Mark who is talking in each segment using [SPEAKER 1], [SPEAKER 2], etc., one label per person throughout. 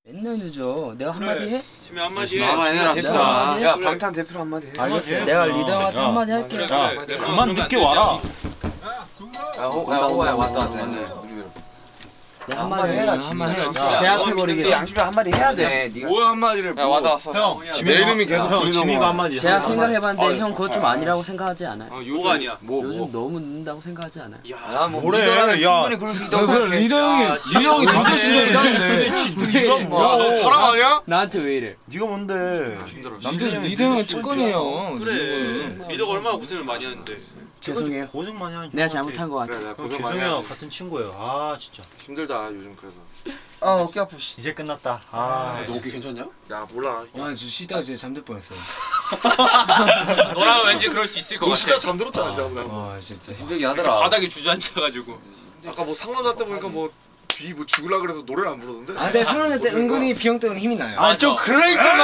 [SPEAKER 1] 맨날 늦어. 내가 한마디 해?
[SPEAKER 2] 지금 한마디 해.
[SPEAKER 3] 한마디 해라 진짜.
[SPEAKER 1] 한마디 해?
[SPEAKER 3] 야 방탄 대표로 한마디 해.
[SPEAKER 1] 알겠어. 내가 리더 형한테
[SPEAKER 4] 야.
[SPEAKER 1] 한마디 할게.
[SPEAKER 2] 그래,
[SPEAKER 4] 야,
[SPEAKER 2] 그래.
[SPEAKER 4] 그만 늦게 와라.
[SPEAKER 3] 야 호가야 왔다.
[SPEAKER 1] 내가 한마디 해라.
[SPEAKER 3] 한마디 해.
[SPEAKER 1] 제압해버리게.
[SPEAKER 3] 양심적 한마디 해야 돼. 네가.
[SPEAKER 5] 뭐 한마디를
[SPEAKER 3] 야 왔다 왔어.
[SPEAKER 4] 형,
[SPEAKER 5] 내 이름이 계속
[SPEAKER 4] 형,
[SPEAKER 5] 들리는
[SPEAKER 4] 지미가
[SPEAKER 5] 거야.
[SPEAKER 4] 한마디.
[SPEAKER 1] 제가
[SPEAKER 4] 하라고.
[SPEAKER 1] 생각해봤는데 형 그것 좀 아니라고 생각하지 않아요.
[SPEAKER 2] 뭐가 아니야?
[SPEAKER 1] 요즘 너무 늦는다고 생각하지 않아요.
[SPEAKER 3] 야뭐
[SPEAKER 4] 뭐래,
[SPEAKER 3] 리더는
[SPEAKER 4] 야.
[SPEAKER 3] 충분히 그럴 수 있다고 생각해.
[SPEAKER 6] 리더 형이
[SPEAKER 4] 늦을
[SPEAKER 6] 수도 있다는데.
[SPEAKER 4] 네가 뭐야?
[SPEAKER 5] 야, 너 사람 아니야?
[SPEAKER 1] 나한테 왜 이래?
[SPEAKER 4] 네가 뭔데?
[SPEAKER 5] 힘들어.
[SPEAKER 6] 리더 형은 특권이에요.
[SPEAKER 2] 그래. 리더가 얼마나 고생을 많이 하는데.
[SPEAKER 1] 죄송해요.
[SPEAKER 4] 고생 많이 하니.
[SPEAKER 1] 내가 잘못한 것 같아.
[SPEAKER 5] 그래, 내가 고생 많이
[SPEAKER 4] 죄송해요.
[SPEAKER 5] 하지.
[SPEAKER 4] 같은 친구예요. 아 진짜.
[SPEAKER 5] 힘들다 요즘 그래서. 아 어깨 아파. 씨.
[SPEAKER 4] 이제 끝났다. 아.
[SPEAKER 3] 너 어깨 괜찮냐?
[SPEAKER 5] 야 몰라.
[SPEAKER 6] 와, 저 쉬다가 진짜 잠들 뻔했어요.
[SPEAKER 2] 너랑 왠지 그럴 수 있을 것
[SPEAKER 5] 너
[SPEAKER 2] 같아.
[SPEAKER 5] 쉬다 잠들었잖아 진짜.
[SPEAKER 6] 와, 진짜.
[SPEAKER 3] 힘들긴 하더라.
[SPEAKER 2] 바닥에 주저앉아가지고.
[SPEAKER 5] 아까 뭐 상남자 때 보니까 뭐 죽을라 그래서 노래를 안 부르던데.
[SPEAKER 6] 아, 근데 상남자 때 은근히 비형 때문에 힘이 나요.
[SPEAKER 4] 아 좀 그럴 줄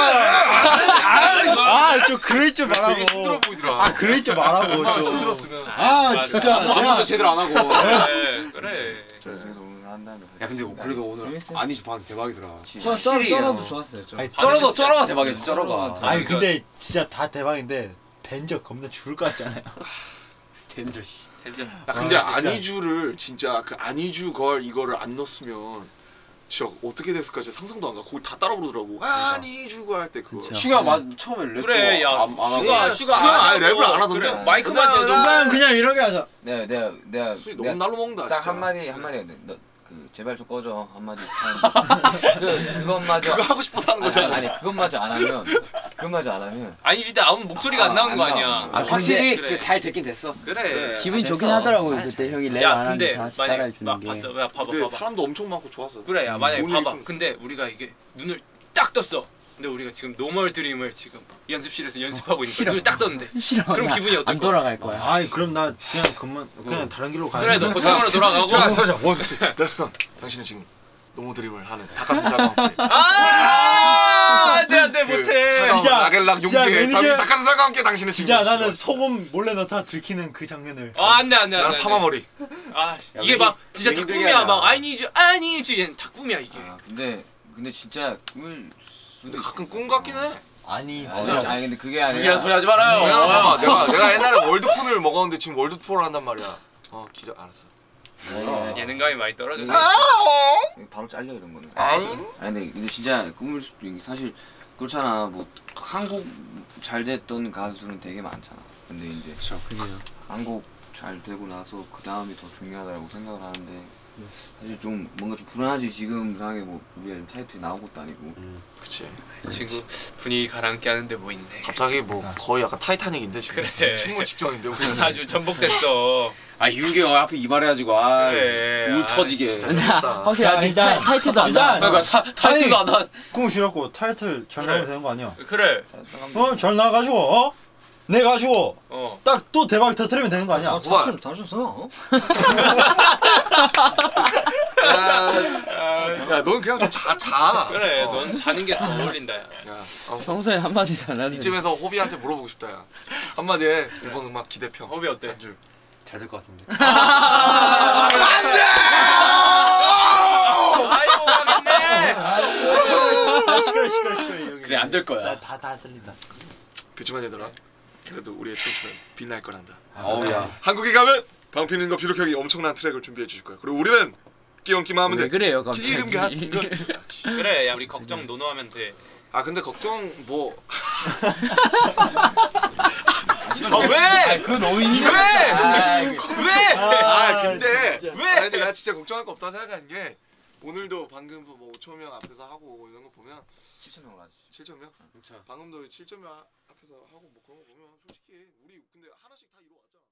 [SPEAKER 4] 좀 그럴 줄 말하고.
[SPEAKER 5] 되게 힘들어 보이더라.
[SPEAKER 4] 아 그럴 줄 말하고
[SPEAKER 5] 얼마나
[SPEAKER 4] 좀.
[SPEAKER 5] 힘들었으면.
[SPEAKER 4] 아 진짜
[SPEAKER 3] 아무것도
[SPEAKER 4] 내가
[SPEAKER 3] 제대로 안 하고.
[SPEAKER 2] 그래.
[SPEAKER 3] 야 근데 그래도 오늘
[SPEAKER 6] 재밌어요.
[SPEAKER 3] 아니지 반 대박이더라.
[SPEAKER 6] 저 쩔어도 좋았어요. 좀.
[SPEAKER 4] 아니,
[SPEAKER 3] 쩔어가 대박이지 쩔어가.
[SPEAKER 4] 아니 근데 진짜 다 대박인데 댄저 겁나 죽을 것 같지 않아요?
[SPEAKER 3] 덴저 씨.
[SPEAKER 2] 진짜.
[SPEAKER 5] 야 근데
[SPEAKER 4] 아, 진짜.
[SPEAKER 5] 아니주를 진짜 그 아니주 걸 이거를 안 넣었으면 진짜 어떻게 됐을까 진짜 상상도 안 가. 그걸 다 따라 부르더라고. 아니주고 할 때 그거.
[SPEAKER 1] 그쵸.
[SPEAKER 3] 슈가 처음에 랩도
[SPEAKER 2] 그래, 야.
[SPEAKER 3] 안 하고.
[SPEAKER 5] 슈가 아예 랩을 안 하던데?
[SPEAKER 2] 그래, 마이크만 대도.
[SPEAKER 4] 난 그냥 이렇게 하자.
[SPEAKER 7] 내가
[SPEAKER 5] 술이 너무 날로 먹는다
[SPEAKER 7] 딱
[SPEAKER 5] 진짜.
[SPEAKER 7] 한마디 해야 돼. 너 그 제발 좀 꺼져 한마디. 그것마저
[SPEAKER 5] 그거 하고 싶어서 하는 거잖아.
[SPEAKER 7] 아니 그것마저 안 하면
[SPEAKER 2] 아니 진짜 아무 목소리가 안 나오는 거
[SPEAKER 7] 안
[SPEAKER 2] 아니야.
[SPEAKER 7] 나와.
[SPEAKER 3] 확실히
[SPEAKER 2] 그래.
[SPEAKER 3] 진짜 잘 됐긴 됐어.
[SPEAKER 2] 그래.
[SPEAKER 1] 기분이 좋긴
[SPEAKER 7] 됐어.
[SPEAKER 1] 하더라고요. 그때 형이 랩
[SPEAKER 2] 야
[SPEAKER 1] 안 하는데
[SPEAKER 2] 근데
[SPEAKER 1] 다 같이
[SPEAKER 2] 만약
[SPEAKER 1] 따라해주는 게.
[SPEAKER 2] 봤어. 야 봐봐
[SPEAKER 5] 근데
[SPEAKER 2] 봐봐.
[SPEAKER 5] 사람도 엄청 많고 좋았어.
[SPEAKER 2] 그래 야 만약에
[SPEAKER 5] 좋은
[SPEAKER 2] 봐봐.
[SPEAKER 5] 얘기 좀-
[SPEAKER 2] 근데 우리가 이게 눈을 딱 떴어. 근데 우리가 지금 노멀 드림을 지금 연습실에서 연습하고 있는 거야.
[SPEAKER 1] 싫어.
[SPEAKER 2] 눈을 딱 떴는데.
[SPEAKER 1] 싫어.
[SPEAKER 2] 그럼
[SPEAKER 1] 나
[SPEAKER 2] 기분이 어떨
[SPEAKER 1] 안
[SPEAKER 2] 거야?
[SPEAKER 1] 돌아갈 거야.
[SPEAKER 4] 아이 그럼 나 그냥 다른 길로 가야
[SPEAKER 2] 그래 너
[SPEAKER 4] 돼.
[SPEAKER 2] 고창으로 돌아가고.
[SPEAKER 5] 자 원스 레슨. 당신은 지금 너무 드림을 하는 닭가슴살과 함께.
[SPEAKER 2] 안돼
[SPEAKER 5] 그
[SPEAKER 2] 못해.
[SPEAKER 5] 차가운
[SPEAKER 4] 진짜,
[SPEAKER 5] 라겔락
[SPEAKER 4] 진짜
[SPEAKER 5] 용기에
[SPEAKER 4] 매니저-
[SPEAKER 5] 닭가슴살과 함께 당신은
[SPEAKER 4] 진짜
[SPEAKER 5] 지금
[SPEAKER 4] 나는 소금 몰래 넣다 들키는 그 장면을.
[SPEAKER 2] 안돼
[SPEAKER 5] 나는 파마머리.
[SPEAKER 2] 아 이게 막 진짜
[SPEAKER 3] 왜 힘들게
[SPEAKER 2] 닭꿈이야
[SPEAKER 3] 하냐.
[SPEAKER 2] 막 아니지 얘는 닭꿈이야 이게.
[SPEAKER 7] 아 근데 진짜 꿈을
[SPEAKER 5] 근데 가끔 꿈 같긴 해.
[SPEAKER 4] 아니
[SPEAKER 7] 아니 근데 그게 아니라
[SPEAKER 3] 이런 소리 하지 말아요.
[SPEAKER 5] 왜냐면 봐봐 내가 옛날에 월드콘을 먹었는데 지금 월드 투어를 한단 말이야. 기자 알았어.
[SPEAKER 2] 예능감이 많이 떨어졌네.
[SPEAKER 7] 바로 잘려 이런 거는.
[SPEAKER 5] 아잉?
[SPEAKER 7] 아니 근데 진짜 꿈을 수도 있는 게 사실 그렇잖아. 뭐 한국 잘 됐던 가수는 되게 많잖아. 근데 이제 한국 잘 되고 나서 그 다음이 더 중요하다고 생각을 하는데 사실 좀 뭔가 좀 불안하지. 지금 상황에 뭐 우리가 타이틀 나온 것도 아니고.
[SPEAKER 5] 그치.
[SPEAKER 2] 친구 분위기 가라앉게 하는데 뭐 있네.
[SPEAKER 5] 갑자기 뭐 거의 약간 타이타닉인데 지금.
[SPEAKER 2] 그래.
[SPEAKER 5] 침몰 직전인데 우리.
[SPEAKER 2] 아주 전복됐어.
[SPEAKER 3] 아 윤경 앞에 이발해가지고
[SPEAKER 2] 그래.
[SPEAKER 3] 울 터지게.
[SPEAKER 5] 진짜 좋다.
[SPEAKER 1] 확실히 아직
[SPEAKER 4] 일단-
[SPEAKER 1] 타이틀도 안 나와.
[SPEAKER 4] 일단
[SPEAKER 3] 그러니까 타이틀도 안 나.
[SPEAKER 4] 꿈 싫었고 타이틀 잘 나오면 되는 거 아니야?
[SPEAKER 2] 그래.
[SPEAKER 4] 잘 나가지고 내 가지고 딱 또 대박 터트리면 되는 거 아니야?
[SPEAKER 5] 고발.
[SPEAKER 6] 잘하셨어.
[SPEAKER 5] 야, 넌 그냥 좀 자.
[SPEAKER 2] 그래. 넌 자는 게 더 어울린다. 야.
[SPEAKER 5] 야,
[SPEAKER 1] 평소에 한마디도 안 하는.
[SPEAKER 5] 이쯤에서 호비한테 물어보고 싶다 야. 한마디 해. 일본 음악 기대평.
[SPEAKER 2] 호비 어때?
[SPEAKER 3] 잘 될 것 같은데.
[SPEAKER 5] 안돼!
[SPEAKER 2] 아이고 가겠네.
[SPEAKER 4] 시끄러 여기.
[SPEAKER 3] 그래 안 될 거야.
[SPEAKER 4] 다 들린다.
[SPEAKER 5] 그치만 얘들아. 그래도 우리의 청춘은 빛날 거란다.
[SPEAKER 3] 어우야.
[SPEAKER 5] 한국에 가면 방피님과 비록 형이 엄청난 트랙을 준비해 주실 거야. 그리고 우리는 끼얹기만 하면 돼.
[SPEAKER 1] 왜 그래요 갑자기?
[SPEAKER 5] 기름 같은 건.
[SPEAKER 2] 그래. 야 우리 걱정 노노하면 돼.
[SPEAKER 5] 아 근데 걱정 뭐.
[SPEAKER 2] 왜?
[SPEAKER 6] 그 노인이
[SPEAKER 2] 왜? 왜?
[SPEAKER 5] 근데
[SPEAKER 4] 진짜.
[SPEAKER 2] 왜?
[SPEAKER 5] 근데 나 진짜 걱정할 거 없다 생각하는 게 오늘도 방금 뭐 5천 명 앞에서 하고 이런 거 보면
[SPEAKER 7] 7,000명을 하지.
[SPEAKER 5] 7천 명? 방금도 7천 명 앞에서 하고 뭐 그런 거 보면 솔직히 우리 근데 하나씩 다 이뤄왔잖아.